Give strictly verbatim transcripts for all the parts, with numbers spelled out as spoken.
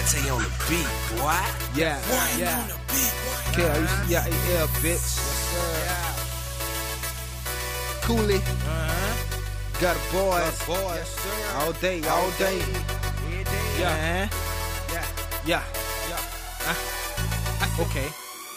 Tay on the beat, boy. Yeah, Boy, yeah. on the beat, boy. K R U C I A L, bitch. Yes, sir. Cooley. Uh-huh. Got a boy. Got a boy. Yes, sir. All day, all day. Every day. Yeah. Yeah. Yeah. Yeah. Uh, okay.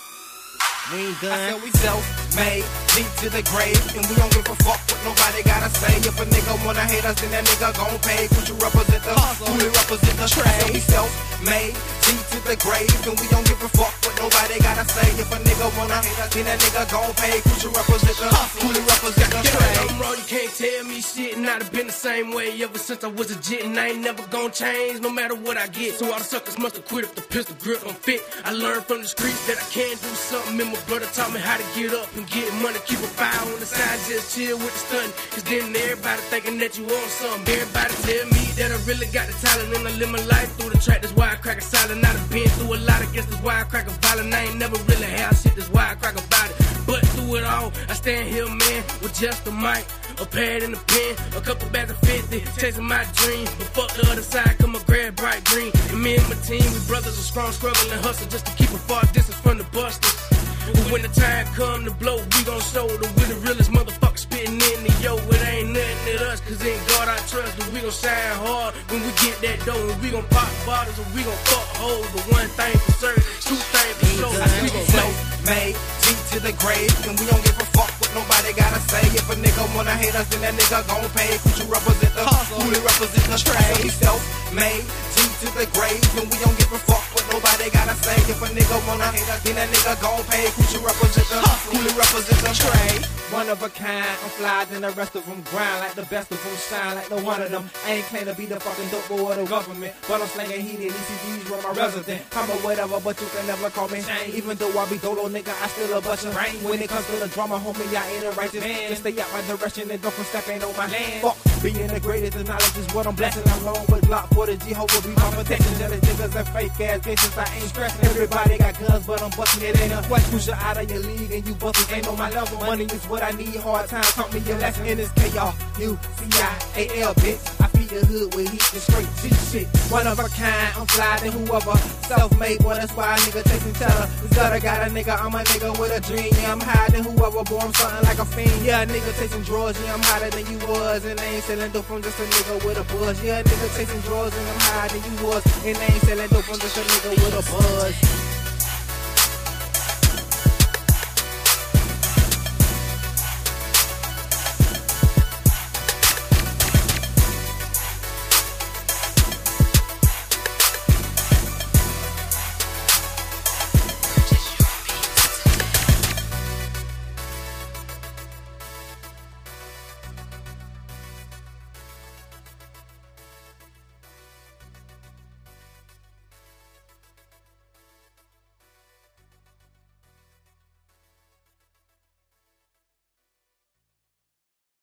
We ain't I done. said we self-made, deep to the grave, and we don't give a fuck what nobody gotta say. If a nigga wanna hate us, then that nigga gon' pay. Would you represent the hustle? Who represent the trade? I said we self-made, deep to the grave, and we don't give a fuck what nobody gotta say. If a nigga wanna hate us, then that nigga gon' pay. Would you represent the hustle? Who represent the trade? I'm wrong, you can't tell me shit, and I've been the same way ever since I was a jit, and I ain't never gon' change no matter what I get. So all the suckers must have quit if the pistol grip don't fit. I learned from the streets that I can do something, and my brother taught me how to get up and get money. Keep a fire on the side, just chill with the stunning. Cause then everybody thinking that you want something. Everybody tell me that I really got the talent, and I live my life through the track. That's why I crack a silent. I done been through a lot, I guess that's why I crack a violent. I ain't never really had shit, that's why I crack about it. But through it all, I stand here, man, with just a mic, a pad and a pen, a couple bags of fifty, chasing my dream. But fuck the other side, come a grab bright green. And me and my team, we brothers are strong, struggling, hustle just to keep a far distance from the busters. But when the time come to blow, we gon' show that we the realest motherfuckers spitting in the yo. It ain't nothing at us, cause in God I trust. But we gon' shine hard when we get that dough. And we gon' pop bottles and we gon' fuck hoes. But one thing for certain, two things for sure. I said we self-made, deep to the grave, and we don't give a fuck what nobody gotta say. If a nigga wanna hate us, then that nigga gon' pay. Could you represent the hustle? Who represent the trade? We self-made, deep to the grave, and we don't give a fuck what nobody gotta say. If a nigga wanna hate us, then that nigga gon' pay. Could you represent the hustle? Who represent the trade? One of a kind, I'm fly than the rest of them grind. Like the best of them shine, like no one of them. I ain't claim to be the fucking dope boy of the government, but I'm slanging heat and E C Gs with my resident. I'm a whatever, but you can never call me Shane. Even though I be dolo, nigga, I still a bunch of rain. When it comes to the drama, homie, I ain't a righteous man. Just stay out my direction and don't come stepping on my land. Fuck, being the greatest, the knowledge is what I'm blessing. I'm long with Glock for the G, hope will be my protection. Jealous niggas and fake ass gangsters, I ain't stressing. Everybody got guns, but I'm busting it ain't a question. Push you out of your league and you busters ain't on my level. Money is what I need, hard time taught me your lesson. In this K R U C I A L, bitch. I feed the hood with heat and straight G shit. One of a kind, I'm fly than whoever. Self-made, boy, that's why a nigga chasing cheddar. This other got a nigga, I'm a nigga with a dream. Yeah, I'm higher than whoever, boy, I'm something like a fiend. Yeah, a nigga chasing drugs, yeah, I'm hotter than you was. And I ain't selling dope, I'm just a nigga with a buzz. Yeah, a nigga chasing drugs, and I'm higher than you was. And I ain't selling dope, I'm just a nigga with a buzz.